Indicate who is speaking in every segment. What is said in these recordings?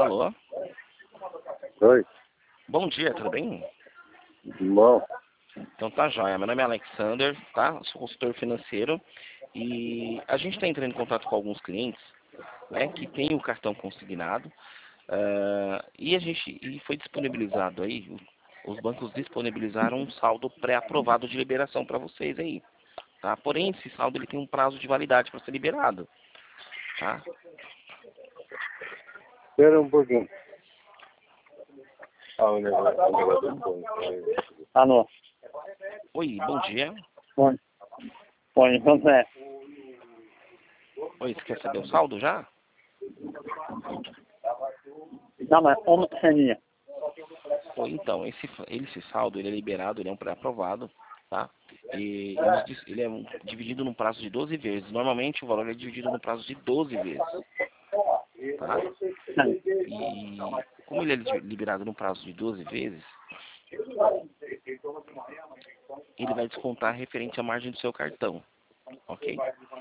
Speaker 1: Alô?
Speaker 2: Oi,
Speaker 1: Bom dia, tudo bem?
Speaker 2: bom.
Speaker 1: Então tá jóia. Meu nome é Alexander, tá? Sou consultor financeiro e a gente está entrando em contato com alguns clientes, né, que têm o cartão consignado e foi disponibilizado aí, os bancos disponibilizaram um saldo pré-aprovado de liberação para vocês aí, tá? Porém, esse saldo ele tem um prazo de validade para ser liberado, tá?
Speaker 2: Espera um pouquinho. O negócio é bom.
Speaker 3: Alô?
Speaker 1: Oi, bom dia.
Speaker 3: Oi. Oi, José.
Speaker 1: Oi, você quer saber o saldo já?
Speaker 3: Não, mas como seria?
Speaker 1: Oi, então, esse saldo ele é liberado, ele é um pré-aprovado, tá? E ele é dividido num prazo de 12 vezes. Normalmente o valor é dividido no prazo de 12 vezes, tá? E como ele é liberado no prazo de 12 vezes, ele vai descontar referente à margem do seu cartão, ok?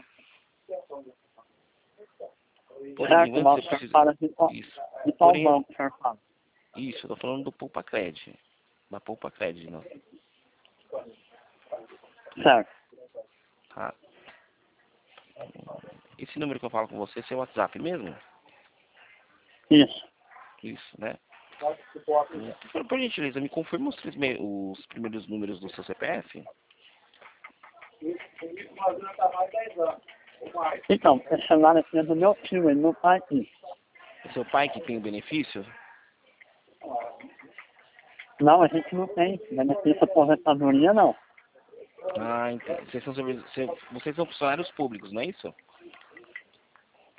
Speaker 1: Porém,
Speaker 3: Certo, mas
Speaker 1: você
Speaker 3: o senhor
Speaker 1: precisa...
Speaker 3: fala
Speaker 1: Isso.
Speaker 3: de qual
Speaker 1: Porém,
Speaker 3: banco o senhor fala?
Speaker 1: isso, eu tô falando do Poupa Cred. Da Poupa Cred, não.
Speaker 3: Certo.
Speaker 1: Tá? Esse número que eu falo com você é seu WhatsApp mesmo?
Speaker 3: Isso.
Speaker 1: Isso, né? Por gentileza, me confirma os primeiros números do seu CPF?
Speaker 3: Então, esse celular aqui é do meu tio, ele não tá aqui.
Speaker 1: É seu pai que tem o benefício?
Speaker 3: Não, a gente não tem. Benefício aposentadoria, não.
Speaker 1: Ah, entendi. Vocês são funcionários públicos, não é isso?